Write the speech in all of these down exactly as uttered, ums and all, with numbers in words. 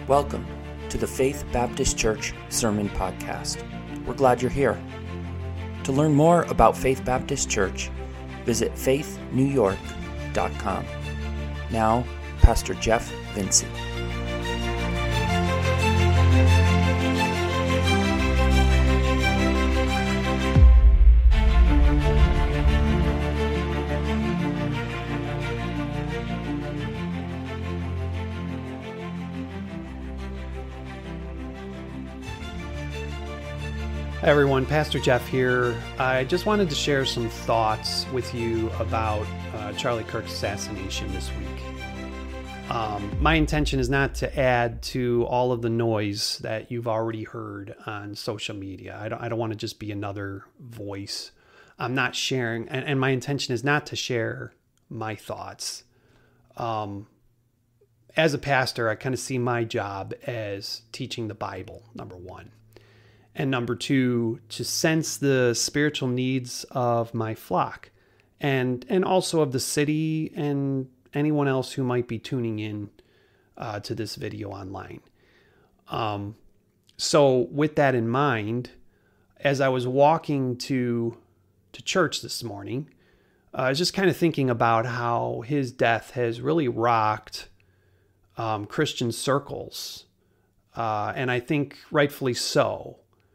Welcome to the Faith Baptist Church Sermon Podcast. We're glad you're here. To learn more about Faith Baptist Church, visit faith new york dot com. Now, Pastor Jeff Vinci. Hi everyone, Pastor Jeff here. I just wanted to share some thoughts with you about uh, Charlie Kirk's assassination this week. Um, my intention is not to add to all of the noise that you've already heard on social media. I don't, I don't want to just be another voice. I'm not sharing, and, and my intention is not to share my thoughts. Um, as a pastor, I kind of see my job as teaching the Bible, number one. And number two, to sense the spiritual needs of my flock and and also of the city and anyone else who might be tuning in uh, to this video online. Um, so with that in mind, as I was walking to, to church this morning, uh, I was just kind of thinking about how his death has really rocked um, Christian circles. Uh, and I think rightfully so.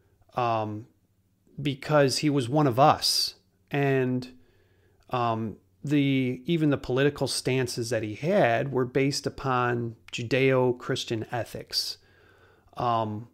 Um, because he was one of us, and um, the even the political stances that he had were based upon Judeo-Christian ethics, um,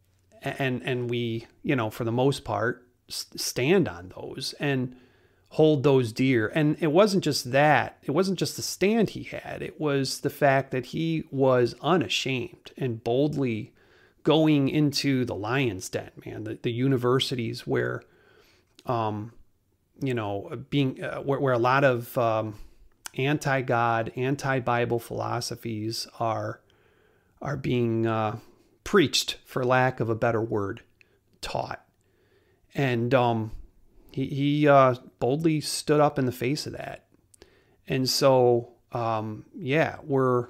and and we, you know, for the most part, stand on those and hold those dear. And it wasn't just that; it wasn't just the stand he had; it was the fact that he was unashamed and boldly going into the lion's den, man, the, the universities where, um, you know, being, uh, where, where a lot of, um, anti-God, anti-Bible philosophies are, are being, uh, preached, for lack of a better word, taught. And, um, he, he, uh, boldly stood up in the face of that. And so, um, yeah, we're,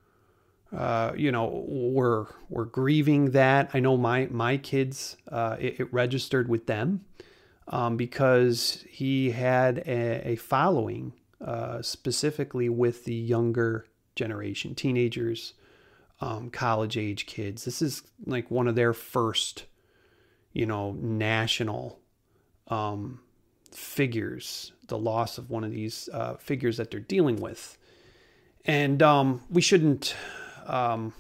Uh, you know, we're we're grieving that. I know my my kids, uh, it, it registered with them um, because he had a, a following, uh, specifically with the younger generation, teenagers, um, college age kids. This is like one of their first, you know, national um, figures. The loss of one of these uh, figures that they're dealing with, and um, we shouldn't. Um,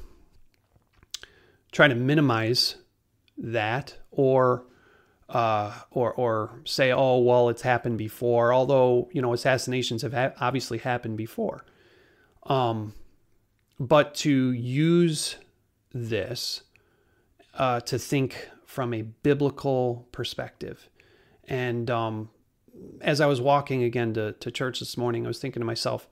try to minimize that or, uh, or, or say, oh, well, it's happened before. Although, you know, assassinations have ha- obviously happened before. Um, but to use this, uh, to think from a biblical perspective. And, um, as I was walking again to, to church this morning, I was thinking to myself,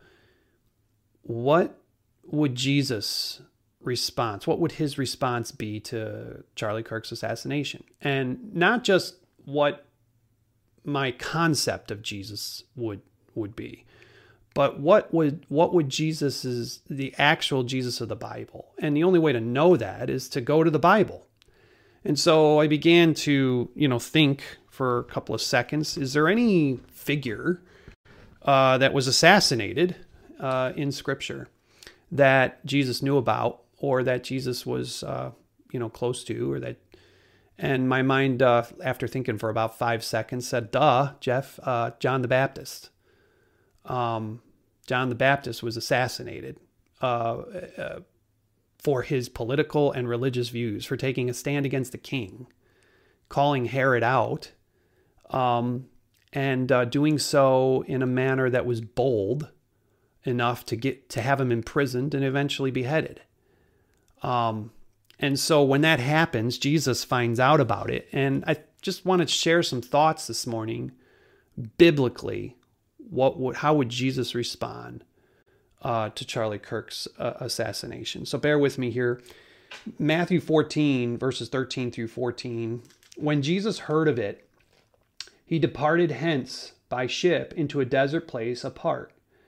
what would Jesus' response, what would his response be to Charlie Kirk's assassination? And not just what my concept of Jesus would would be, but what would what would Jesus's the actual Jesus of the Bible? And the only way to know that is to go to the Bible. And so I began to, you know, think for a couple of seconds, is there any figure uh, that was assassinated uh, in Scripture that Jesus knew about, or that Jesus was, uh, you know, close to, or that, and my mind, uh, after thinking for about five seconds, said, duh, Jeff, uh, John the Baptist. Um, John the Baptist was assassinated uh, uh, for his political and religious views, for taking a stand against the king, calling Herod out, um, and uh, doing so in a manner that was bold enough to get to have him imprisoned and eventually beheaded. Um, and so when that happens, Jesus finds out about it. And I just want to share some thoughts this morning, biblically, what would, how would Jesus respond uh, to Charlie Kirk's uh, assassination? So bear with me here. Matthew fourteen, verses thirteen through fourteen. When Jesus heard of it, he departed hence by ship into a desert place apart,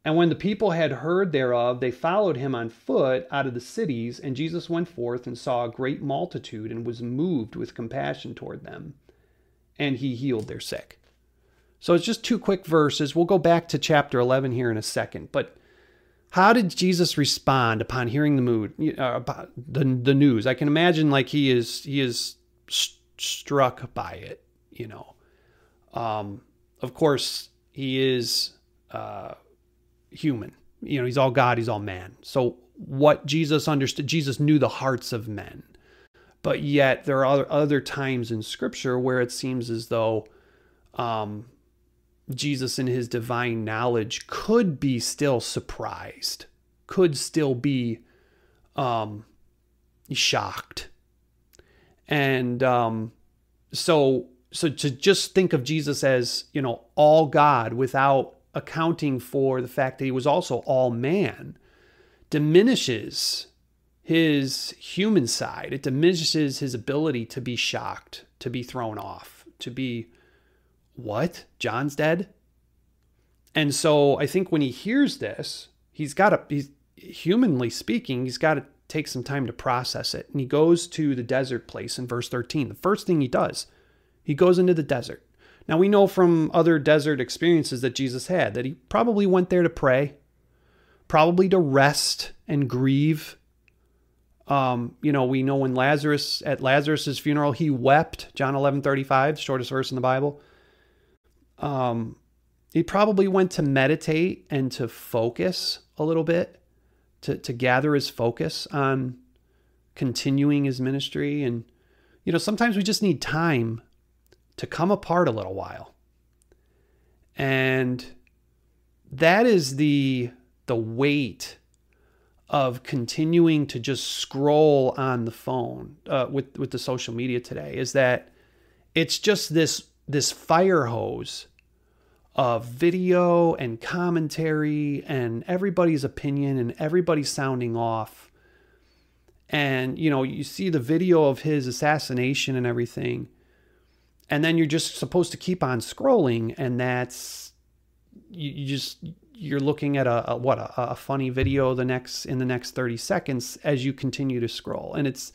And when the people had heard thereof, they followed him on foot out of the cities. And Jesus went forth and saw a great multitude and was moved with compassion toward them. And he healed their sick. So it's just two quick verses. We'll go back to chapter eleven here in a second. But how did Jesus respond upon hearing the mood, uh, about the the news? I can imagine like he is he is st- struck by it. You know, um, of course he is uh, human. You know, he's all God, he's all man. So what Jesus understood, Jesus knew the hearts of men. But yet there are other, other times in Scripture where it seems as though um, Jesus in his divine knowledge could be still surprised, could still be um, shocked. And um, so, so to just think of Jesus as, you know, all God without accounting for the fact that he was also all man diminishes his human side. It diminishes his ability to be shocked, to be thrown off, to be, what? John's dead? And so I think when he hears this, he's got to, he's, humanly speaking, he's got to take some time to process it. And he goes to the desert place in verse thirteen. The first thing he does, he goes into the desert. Now we know from other desert experiences that Jesus had that he probably went there to pray, probably to rest and grieve. Um, you know, we know when Lazarus, at Lazarus's funeral, he wept, John eleven thirty-five, shortest verse in the Bible. Um, he probably went to meditate and to focus a little bit, to, to gather his focus on continuing his ministry. And, you know, sometimes we just need time to come apart a little while. And that is the, the weight of continuing to just scroll on the phone uh, with, with the social media today, is that it's just this, this fire hose of video and commentary and everybody's opinion and everybody sounding off. And, you know, you see the video of his assassination and everything, and then you're just supposed to keep on scrolling. And that's, you, you just, you're looking at a, a what, a, a funny video the next, in the next thirty seconds as you continue to scroll. And it's,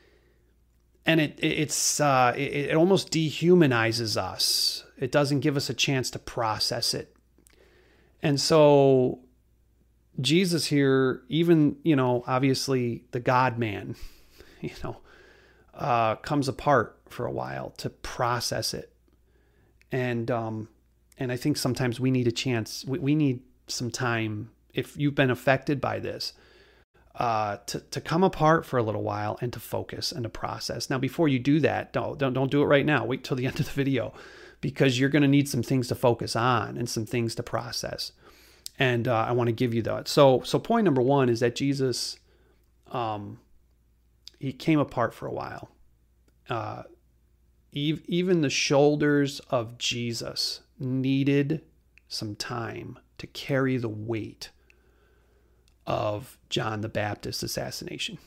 and it, it's, uh, it, it almost dehumanizes us. It doesn't give us a chance to process it. And so Jesus here, even, you know, obviously the God man, you know, uh, comes apart for a while to process it. And, um, and I think sometimes we need a chance, we, we need some time, if you've been affected by this, uh, to, to come apart for a little while and to focus and to process. Now, before you do that, don't, don't, don't do it right now. Wait till the end of the video, because you're going to need some things to focus on and some things to process. And uh, I want to give you that. So, so point number one is that Jesus, um, he came apart for a while. Uh, ev- even the shoulders of Jesus needed some time to carry the weight of John the Baptist's assassination.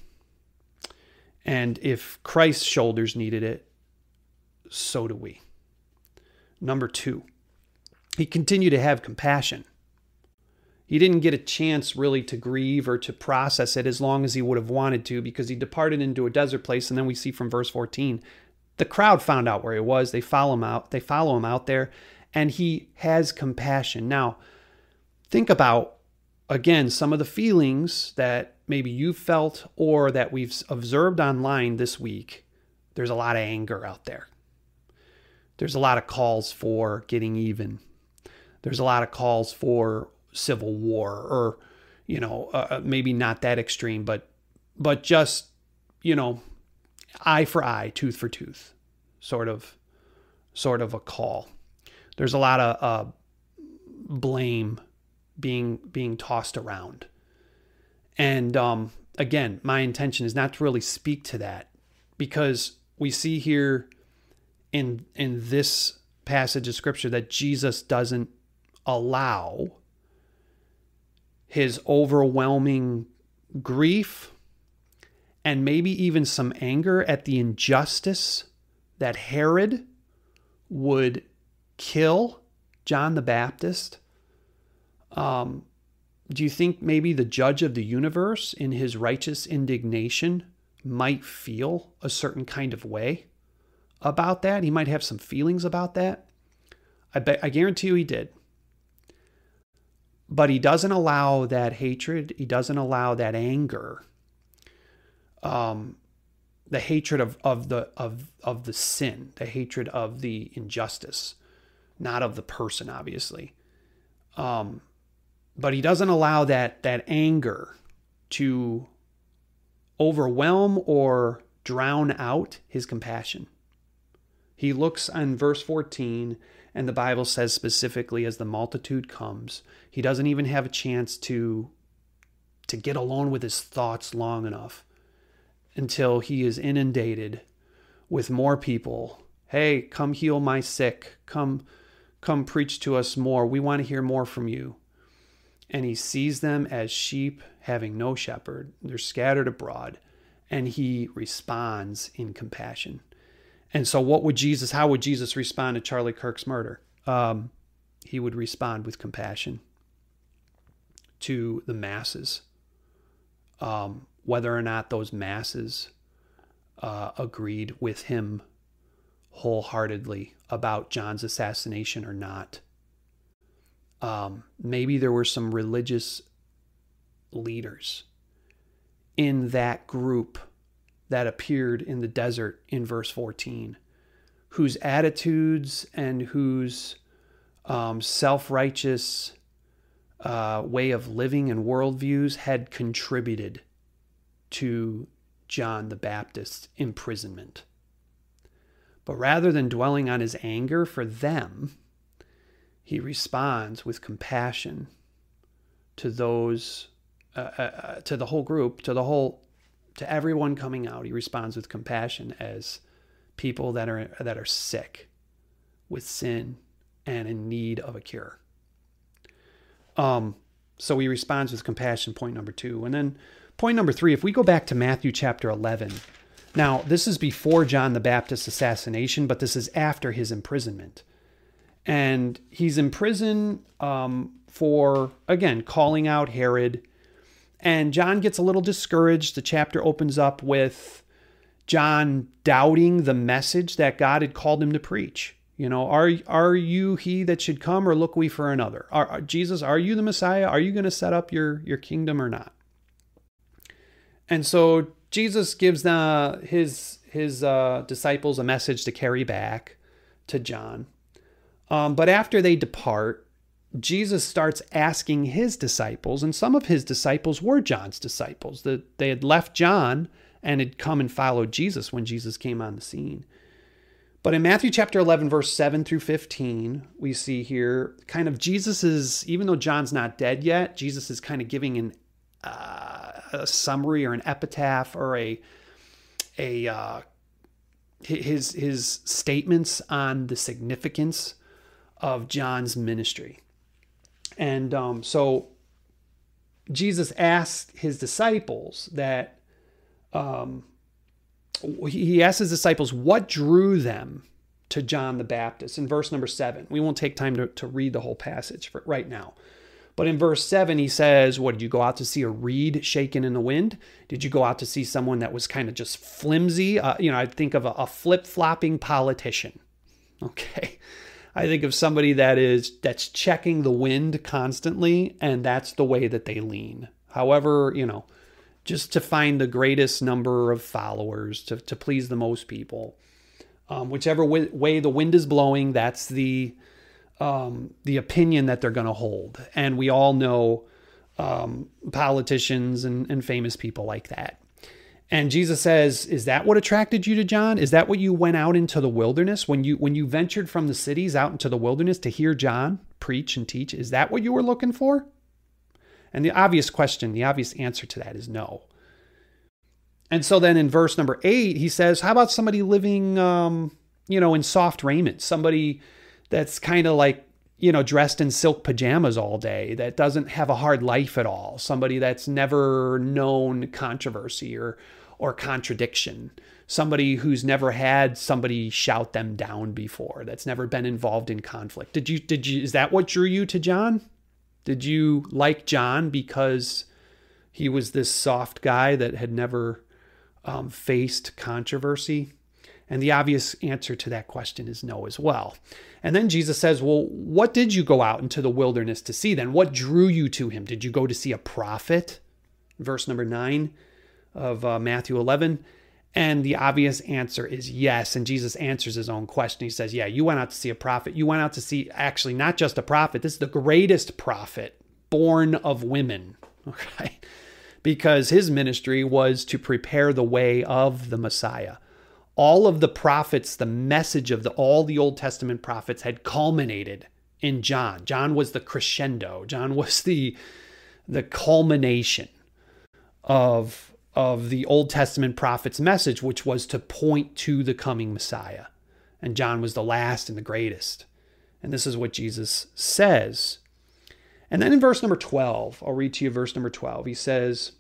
And if Christ's shoulders needed it, so do we. Number two, he continued to have compassion. He didn't get a chance really to grieve or to process it as long as he would have wanted to, because he departed into a desert place. And then we see from verse fourteen, the crowd found out where he was. They follow him out. They follow him out there, and he has compassion. Now, think about, again, some of the feelings that maybe you felt or that we've observed online this week. There's a lot of anger out there. There's a lot of calls for getting even. There's a lot of calls for civil war, or, you know, uh, maybe not that extreme, but, but just, you know, eye for eye, tooth for tooth, sort of, sort of a call. There's a lot of uh, blame being, being tossed around. And um, again, my intention is not to really speak to that, because we see here in in this passage of scripture that Jesus doesn't allow his overwhelming grief and maybe even some anger at the injustice that Herod would kill John the Baptist. Um, do you think maybe the judge of the universe in his righteous indignation might feel a certain kind of way about that? He might have some feelings about that. I bet, I guarantee you he did. But he doesn't allow that hatred. He doesn't allow that anger. Um, the hatred of, of the of of the sin, the hatred of the injustice, not of the person, obviously. Um, but he doesn't allow that that anger to overwhelm or drown out his compassion. He looks on verse fourteen, and the Bible says specifically, as the multitude comes, he doesn't even have a chance to, to get alone with his thoughts long enough until he is inundated with more people. Hey, come heal my sick. Come, come preach to us more. We want to hear more from you. And he sees them as sheep having no shepherd. They're scattered abroad. And he responds in compassion. And so what would Jesus, how would Jesus respond to Charlie Kirk's murder? Um, he would respond with compassion to the masses. Um, whether or not those masses uh, agreed with him wholeheartedly about John's assassination or not. Um, maybe there were some religious leaders in that group that appeared in the desert in verse fourteen, whose attitudes and whose um, self-righteous uh, way of living and worldviews had contributed to John the Baptist's imprisonment. But rather than dwelling on his anger for them, he responds with compassion to those, uh, uh, to the whole group, to the whole To everyone coming out. He responds with compassion as people that are that are sick with sin and in need of a cure. Um, so he responds with compassion, point number two. And then point number three, if we go back to Matthew chapter eleven. Now, this is before John the Baptist's assassination, but this is after his imprisonment. And he's in prison um, for, again, calling out Herod. And John gets a little discouraged. The chapter opens up with John doubting the message that God had called him to preach. You know, are are you he that should come, or look we for another? Are, are, Jesus, are you the Messiah? Are you going to set up your, your kingdom or not? And so Jesus gives the, his, his uh, disciples a message to carry back to John. Um, but after they depart, Jesus starts asking his disciples, and some of his disciples were John's disciples, that they had left John and had come and followed Jesus when Jesus came on the scene. But in Matthew chapter eleven, verse seven through fifteen, we see here kind of Jesus's, even though John's not dead yet, Jesus is kind of giving an, uh, a summary or an epitaph or a, a uh, his, his statements on the significance of John's ministry. And um, so Jesus asked his disciples that, um, he asked his disciples what drew them to John the Baptist in verse number seven. We won't take time to, to read the whole passage for right now. But in verse seven, he says, what, did you go out to see a reed shaken in the wind? Did you go out to see someone that was kind of just flimsy? Uh, you know, I think of a, a flip-flopping politician. Okay. I think of somebody that is that's checking the wind constantly, and that's the way that they lean. However, you know, just to find the greatest number of followers, to, to please the most people. Um, whichever way, way the wind is blowing, that's the um, the opinion that they're going to hold. And we all know um, politicians and, and famous people like that. And Jesus says, is that what attracted you to John? Is that what you went out into the wilderness? When you when you ventured from the cities out into the wilderness to hear John preach and teach? Is that what you were looking for? And the obvious question, the obvious answer to that is no. And so then in verse number eight, he says, how about somebody living, um, you know, in soft raiment? Somebody that's kind of like, you know, dressed in silk pajamas all day, that doesn't have a hard life at all. Somebody that's never known controversy or or contradiction. Somebody who's never had somebody shout them down before, that's never been involved in conflict. Did you, did you, is that what drew you to John? Did you like John because he was this soft guy that had never um, faced controversy? And the obvious answer to that question is no as well. And then Jesus says, well, what did you go out into the wilderness to see then? What drew you to him? Did you go to see a prophet? Verse number nine of uh, Matthew eleven. And the obvious answer is yes. And Jesus answers his own question. He says, yeah, you went out to see a prophet. You went out to see actually not just a prophet. This is the greatest prophet born of women. Okay. Because his ministry was to prepare the way of the Messiah. All of the prophets, the message of the, all the Old Testament prophets had culminated in John. John was the crescendo. John was the, the culmination of of the Old Testament prophet's message, which was to point to the coming Messiah. And John was the last and the greatest. And this is what Jesus says. And then in verse number twelve, I'll read to you verse number twelve. He says,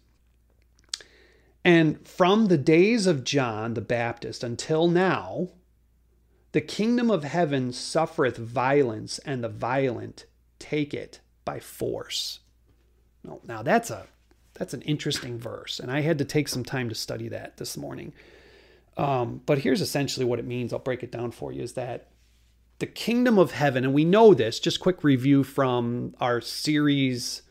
and from the days of John the Baptist until now, the kingdom of heaven suffereth violence, and the violent take it by force. No, now that's a That's an interesting verse, and I had to take some time to study that this morning. Um, but here's essentially what it means. I'll break it down for you, is that the kingdom of heaven, and we know this, just quick review from our series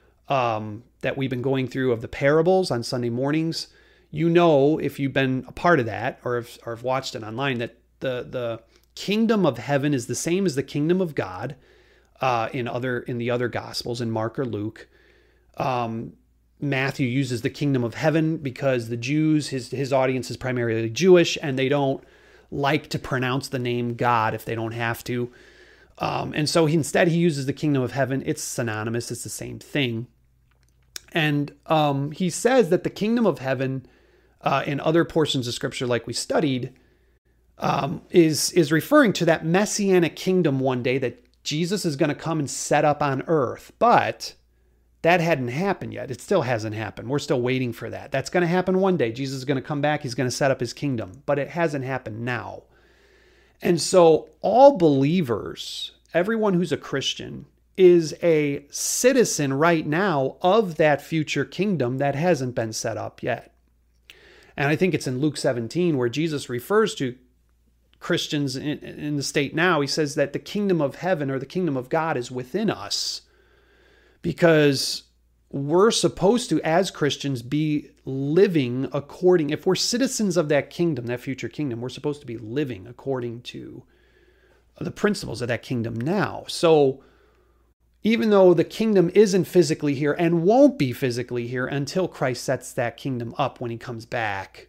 um, that we've been going through of the parables on Sunday mornings. You know, if you've been a part of that or have, or have watched it online, that the, the kingdom of heaven is the same as the kingdom of God uh, in other in the other Gospels, in Mark or Luke. Um, Matthew uses the kingdom of heaven because the Jews, his his audience is primarily Jewish, and they don't like to pronounce the name God if they don't have to. Um, and so he, instead he uses the kingdom of heaven. It's synonymous. It's the same thing. And um, he says that the kingdom of heaven uh, in other portions of scripture, like we studied, um, is, is referring to that messianic kingdom one day that Jesus is going to come and set up on earth. But that hadn't happened yet. It still hasn't happened. We're still waiting for that. That's going to happen one day. Jesus is going to come back. He's going to set up his kingdom, but it hasn't happened now. And so all believers, everyone who's a Christian, is a citizen right now of that future kingdom that hasn't been set up yet. And I think it's in Luke seventeen where Jesus refers to Christians in, in the state now. He says that the kingdom of heaven or the kingdom of God is within us. Because we're supposed to, as Christians, be living according, if we're citizens of that kingdom, that future kingdom, we're supposed to be living according to the principles of that kingdom now. So even though the kingdom isn't physically here and won't be physically here until Christ sets that kingdom up when he comes back,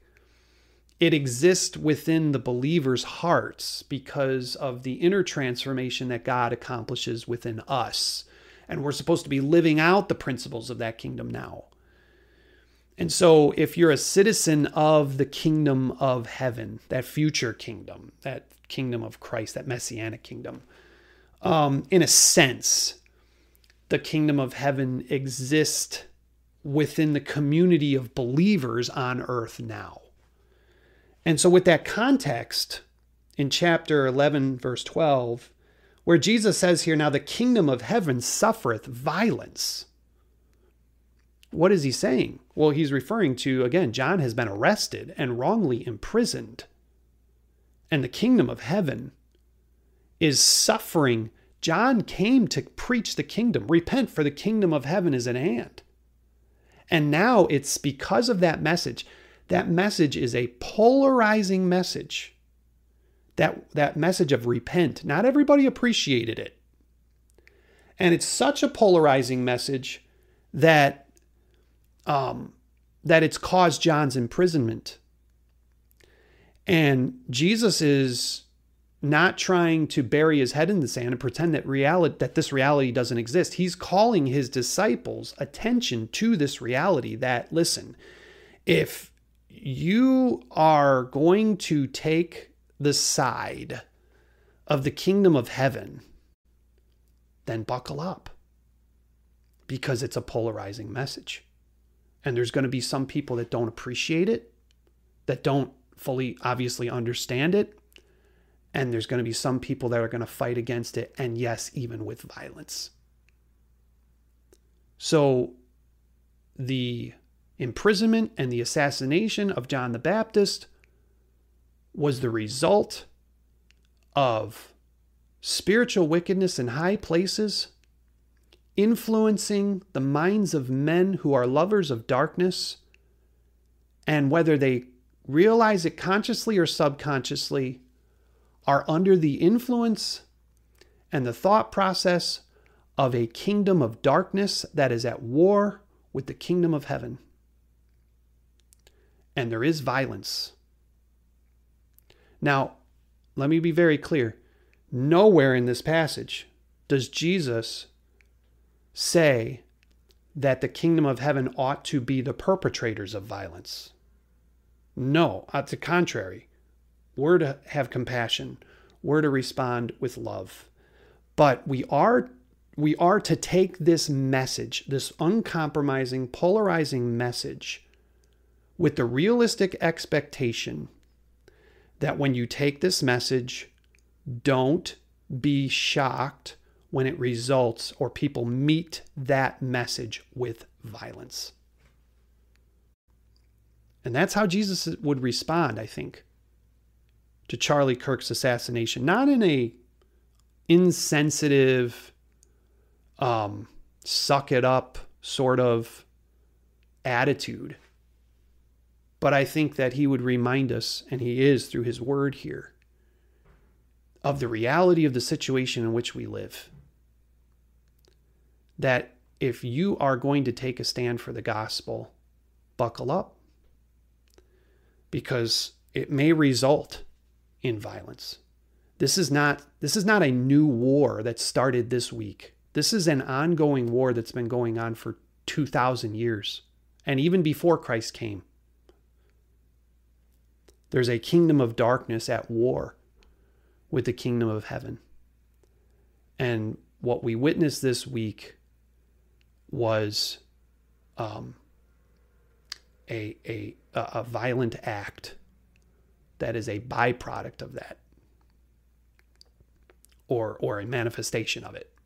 it exists within the believers' hearts because of the inner transformation that God accomplishes within us. And we're supposed to be living out the principles of that kingdom now. And so if you're a citizen of the kingdom of heaven, that future kingdom, that kingdom of Christ, that messianic kingdom, um, in a sense, the kingdom of heaven exists within the community of believers on earth now. And so with that context, in chapter eleven, verse twelve, where Jesus says here, now the kingdom of heaven suffereth violence. What is he saying? Well, he's referring to, again, John has been arrested and wrongly imprisoned. And the kingdom of heaven is suffering. John came to preach the kingdom. Repent, for the kingdom of heaven is at hand. And now it's because of that message. That message is a polarizing message. That, that message of repent, not everybody appreciated it. And it's such a polarizing message that, um, that it's caused John's imprisonment. And Jesus is not trying to bury his head in the sand and pretend that reality, that this reality doesn't exist. He's calling his disciples' attention to this reality that, listen, if you are going to take the side of the kingdom of heaven, then buckle up, because it's a polarizing message. And there's going to be some people that don't appreciate it, that don't fully obviously understand it. And there's going to be some people that are going to fight against it. And yes, even with violence. So the imprisonment and the assassination of John the Baptist was the result of spiritual wickedness in high places, influencing the minds of men who are lovers of darkness, and whether they realize it consciously or subconsciously, are under the influence and the thought process of a kingdom of darkness that is at war with the kingdom of heaven. And there is violence. Now, let me be very clear. Nowhere in this passage does Jesus say that the kingdom of heaven ought to be the perpetrators of violence. No, on the contrary. We're to have compassion. We're to respond with love. But we are we are to take this message, this uncompromising, polarizing message, with the realistic expectation that when you take this message, don't be shocked when it results or people meet that message with violence. And that's how Jesus would respond, I think, to Charlie Kirk's assassination. Not in a insensitive, um, suck it up sort of attitude. But I think that he would remind us, and he is through his word here, of the reality of the situation in which we live. That if you are going to take a stand for the gospel, buckle up. Because it may result in violence. This is not, this is not a new war that started this week. This is an ongoing war that's been going on for two thousand years. And even before Christ came. There's a kingdom of darkness at war with the kingdom of heaven. And what we witnessed this week was um, a, a, a violent act that is a byproduct of that, or, or a manifestation of it.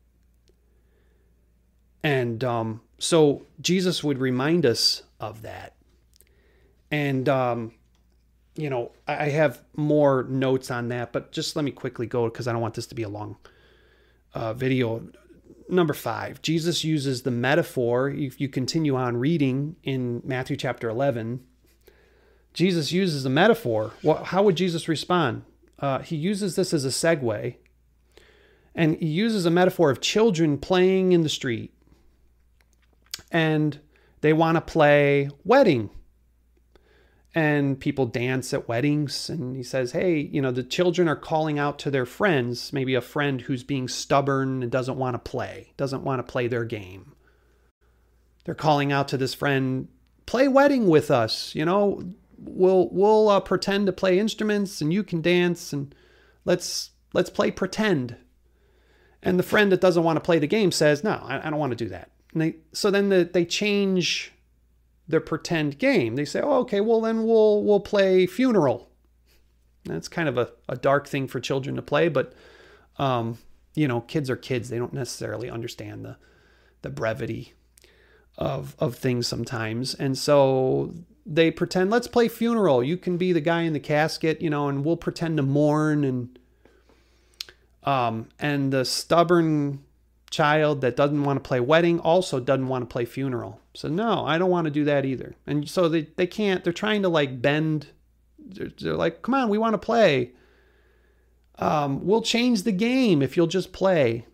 And um, so Jesus would remind us of that. And, um, you know, I have more notes on that, but just let me quickly go because I don't want this to be a long uh, video. Number five, Jesus uses the metaphor. If you continue on reading in Matthew chapter eleven, Jesus uses the metaphor. What, how would Jesus respond? Uh, he uses this as a segue, and he uses a metaphor of children playing in the street. And they want to play wedding. And people dance at weddings. And he says, hey, you know, the children are calling out to their friends, maybe a friend who's being stubborn and doesn't want to play, doesn't want to play their game. They're calling out to this friend, play wedding with us. You know, we'll we'll uh, pretend to play instruments and you can dance and let's let's play pretend. And the friend that doesn't want to play the game says, no, I, I don't want to do that. And they, so then the, they change their pretend game. They say, oh, okay, well then we'll we'll play funeral. That's kind of a, a dark thing for children to play, but um, you know, kids are kids. They don't necessarily understand the the brevity of of things sometimes. And so they pretend, let's play funeral. You can be the guy in the casket, you know, and we'll pretend to mourn. And um, and the stubborn child that doesn't want to play wedding also doesn't want to play funeral. So no, I don't want to do that either. And so they, they can't, they're trying to like bend. They're, they're like, come on, we want to play. Um, we'll change the game if you'll just play.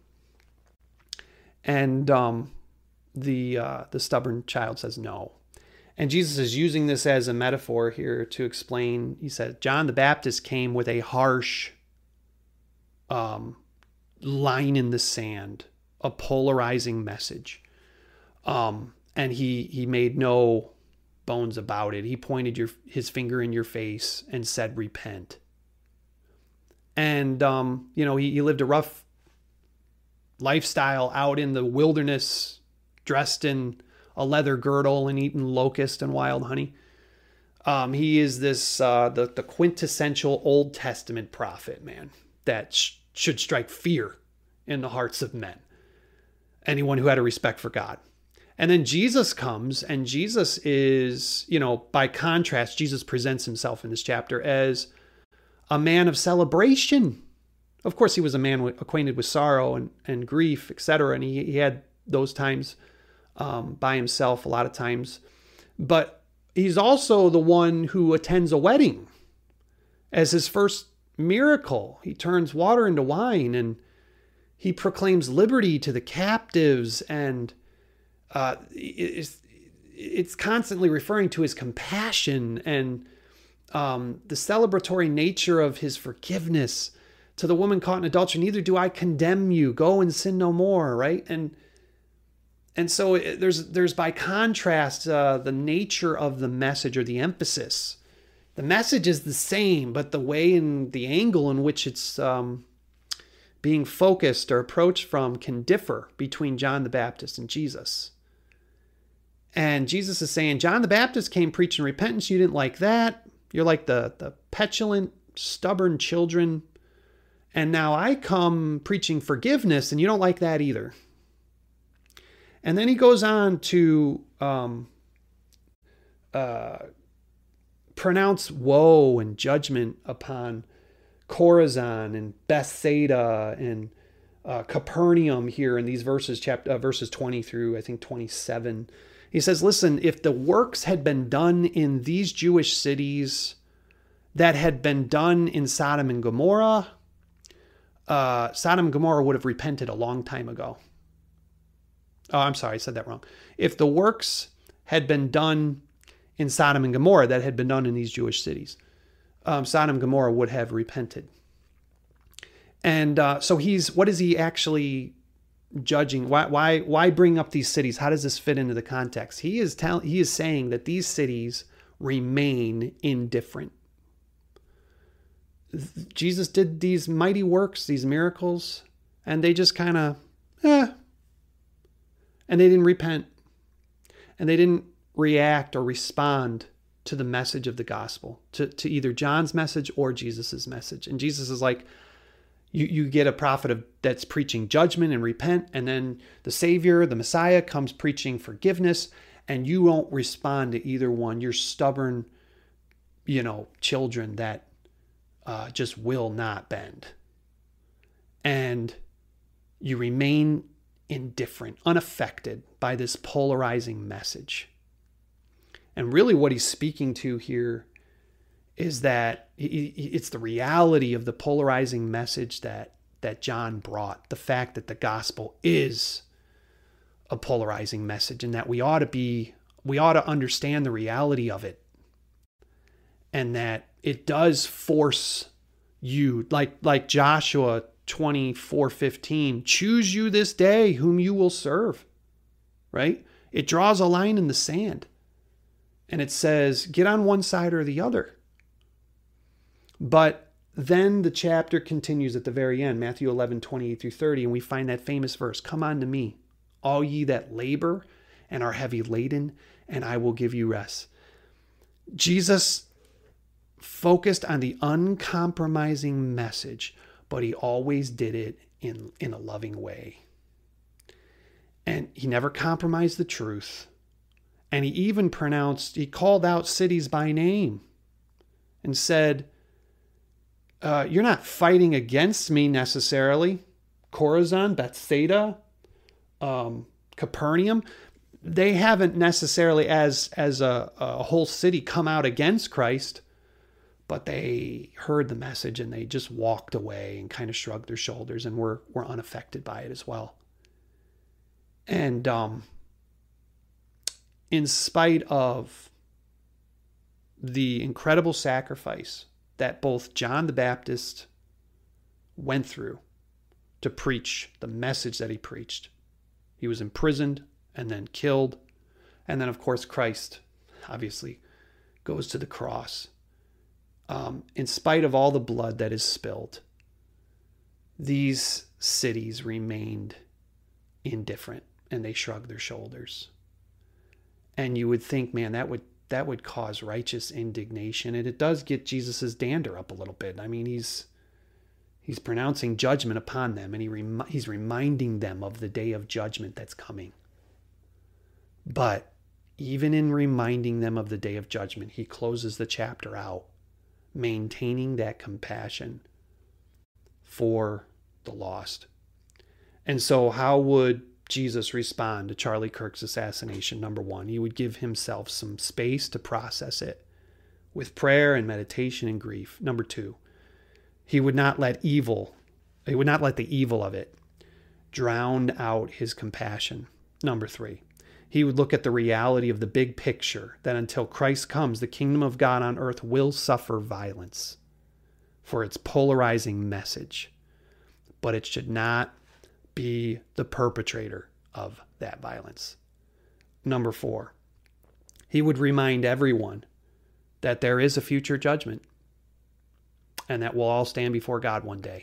And um, the uh, the stubborn child says no. And Jesus is using this as a metaphor here to explain. He says, John the Baptist came with a harsh um, line in the sand, a polarizing message. Um, and he, he made no bones about it. He pointed your, his finger in your face and said, repent. And, um, you know, he, he lived a rough lifestyle out in the wilderness, dressed in a leather girdle and eating locust and wild honey. Um, he is this, uh, the, the quintessential Old Testament prophet, man, that sh- should strike fear in the hearts of men. Anyone who had a respect for God. And then Jesus comes, and Jesus is, you know, by contrast, Jesus presents himself in this chapter as a man of celebration. Of course, he was a man acquainted with sorrow and, and grief, et cetera. And he, he had those times um, by himself a lot of times. But he's also the one who attends a wedding as his first miracle. He turns water into wine, and he proclaims liberty to the captives. And uh, it's, it's constantly referring to his compassion and um, the celebratory nature of his forgiveness. To the woman caught in adultery, neither do I condemn you. Go and sin no more, right? And and so there's there's by contrast uh, the nature of the message or the emphasis. The message is the same, but the way and the angle in which it's um, being focused or approached from can differ between John the Baptist and Jesus. And Jesus is saying, John the Baptist came preaching repentance. You didn't like that. You're like the the petulant, stubborn children. And now I come preaching forgiveness, and you don't like that either. And then he goes on to um, uh, pronounce woe and judgment upon Chorazin and Bethsaida and uh, Capernaum here in these verses, chapter uh, verses twenty through I think twenty-seven. He says, "Listen, if the works had been done in these Jewish cities that had been done in Sodom and Gomorrah." Uh, Sodom and Gomorrah would have repented a long time ago. Oh, I'm sorry, I said that wrong. If the works had been done in Sodom and Gomorrah that had been done in these Jewish cities, um, Sodom and Gomorrah would have repented. And uh, so he's, what is he actually judging? Why, why, why bring up these cities? How does this fit into the context? He is telling, he is saying that these cities remain indifferent. Jesus did these mighty works, these miracles, and they just kind of, eh. And they didn't repent. And they didn't react or respond to the message of the gospel, to, to either John's message or Jesus's message. And Jesus is like, you, you get a prophet of, that's preaching judgment and repent, and then the Savior, the Messiah, comes preaching forgiveness, and you won't respond to either one. You're stubborn, you know, children that Uh, just will not bend. And you remain indifferent, unaffected by this polarizing message. And really what he's speaking to here is that it's the reality of the polarizing message that, that John brought. The fact that the gospel is a polarizing message, and that we ought to be, we ought to understand the reality of it. And that it does force you, like like Joshua twenty-four fifteen, choose you this day whom you will serve, right? It draws a line in the sand. And it says, get on one side or the other. But then the chapter continues at the very end, Matthew eleven, twenty-eight through thirty, and we find that famous verse, come unto me, all ye that labor and are heavy laden, and I will give you rest. Jesus focused on the uncompromising message, but he always did it in, in a loving way. And he never compromised the truth. And he even pronounced, he called out cities by name and said, uh, you're not fighting against me necessarily. Chorazin, Bethsaida, um, Capernaum, they haven't necessarily as, as a, a whole city come out against Christ, but they heard the message and they just walked away and kind of shrugged their shoulders and were, were unaffected by it as well. And um, in spite of the incredible sacrifice that both John the Baptist went through to preach the message that he preached, he was imprisoned and then killed. And then, of course, Christ obviously goes to the cross. Um, in spite of all the blood that is spilled, these cities remained indifferent and they shrugged their shoulders. And you would think, man, that would that would cause righteous indignation. And it does get Jesus's dander up a little bit. I mean, he's he's pronouncing judgment upon them, and he rem- he's reminding them of the day of judgment that's coming. But even in reminding them of the day of judgment, he closes the chapter out, maintaining that compassion for the lost. And so how would Jesus respond to Charlie Kirk's assassination? Number one, he would give himself some space to process it with prayer and meditation and grief. Number two, he would not let evil, he would not let the evil of it drown out his compassion. Number three, he would look at the reality of the big picture, that until Christ comes, the kingdom of God on earth will suffer violence for its polarizing message, but it should not be the perpetrator of that violence. Number four, he would remind everyone that there is a future judgment and that we'll all stand before God one day.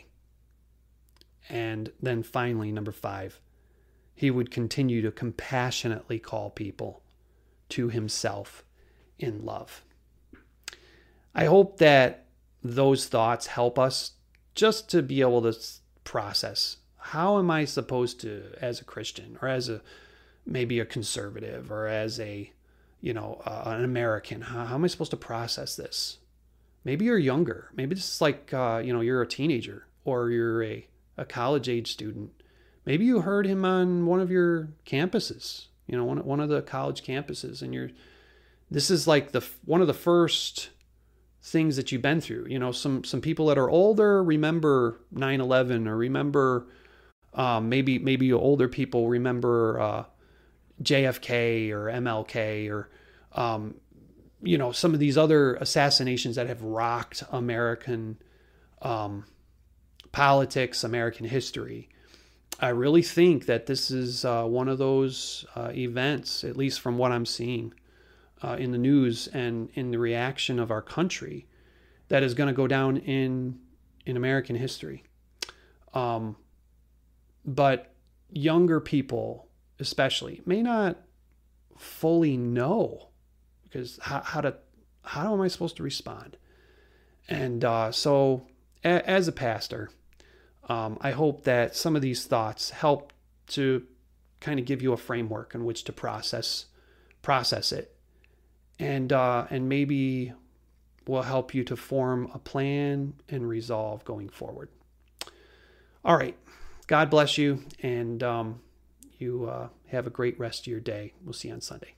And then finally, number five, he would continue to compassionately call people to himself in love. I hope that those thoughts help us just to be able to process, how am I supposed to, as a Christian or as a maybe a conservative or as a, you know, uh, an American, how, how am I supposed to process this? Maybe you're younger. Maybe this is like, uh, you know, you're a teenager or you're a, a college age student. Maybe you heard him on one of your campuses, you know, one, one of the college campuses, and you're, this is like the, one of the first things that you've been through. You know, some, some people that are older remember nine eleven, or remember, um, maybe, maybe older people remember, uh, J F K or M L K or, um, you know, some of these other assassinations that have rocked American, um, politics, American history. I really think that this is uh, one of those uh, events, at least from what I'm seeing uh, in the news and in the reaction of our country, that is going to go down in in American history. Um, but younger people, especially, may not fully know, because how, how to how am I supposed to respond? And uh, so, a, as a pastor, Um, I hope that some of these thoughts help to kind of give you a framework in which to process process it, and uh, and maybe will help you to form a plan and resolve going forward. All right, God bless you, and um, you uh, have a great rest of your day. We'll see you on Sunday.